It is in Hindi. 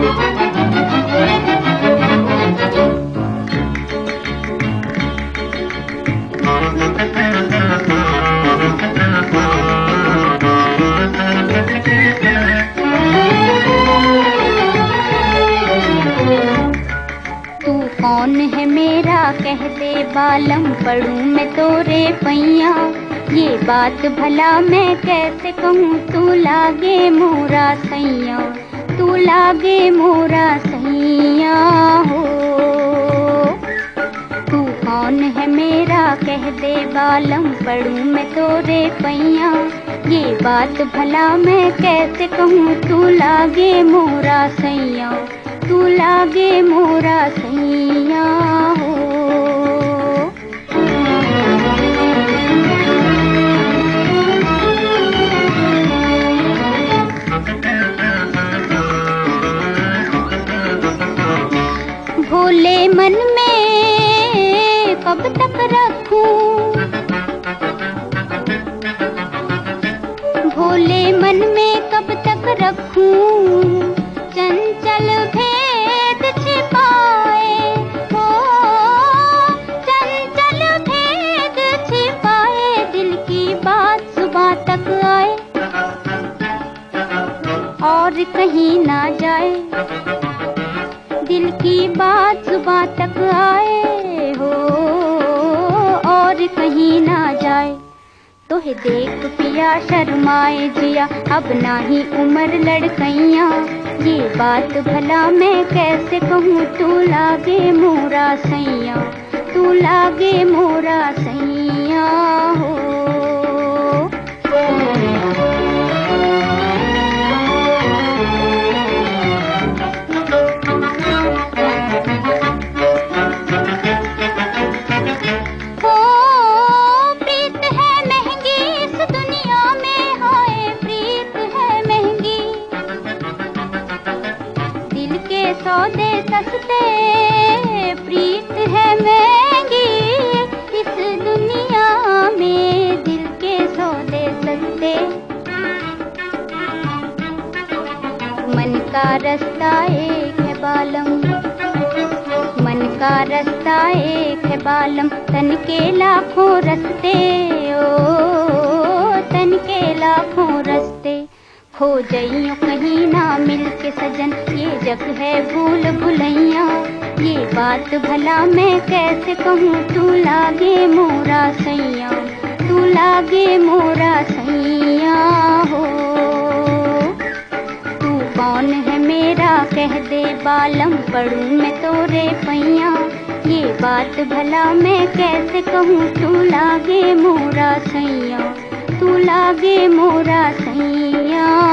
कौन है मेरा कह दे बालम, पढ़ूं मैं तोरे पैया। ये बात भला मैं कैसे कहूँ, तू लागे मोरा सैया, तू लागे मोरा सैया हो। तू कौन है मेरा कह दे बालम, पढ़ूं मैं तोरे पैया। ये बात भला मैं कैसे कहूँ, तू लागे मोरा सैया, तू लागे मोरा सैया हो। भोले मन में कब तक रखूं, भोले मन में कब तक रखूं, चंचल भेद छिपाए हो, चंचल भेद छिपाए। दिल की बात सुबह तक आए और कहीं ना जाए, दिल की बात सुबह तक आए हो और कहीं ना जाए। तोहे देख पिया शर्माए जिया, अब ना ही उम्र लड़कैया। ये बात भला मैं कैसे कहूँ, तू लागे मोरा सैया, तू लागे मोरा सैया हो। सौदे सस्ते प्रीत है महंगी, इस दुनिया में दिल के सौदे सस्ते। मन का रास्ता एक है बालम, मन का रास्ता एक है बालम, तन के लाखों रास्ते ओ, तन के लाखों रास्ते। खो जइयो कहीं ना मिल के सजन, ये जग है भूल भुलैया। ये बात भला मैं कैसे कहूँ, तू लागे मोरा सैया, तू लागे मोरा सैया हो। तू कौन है मेरा कह दे बालम, पढ़ूं मैं तोरे पैया। ये बात भला मैं कैसे कहूँ, तू लागे मोरा सैया, तू लागे मोरा सैया।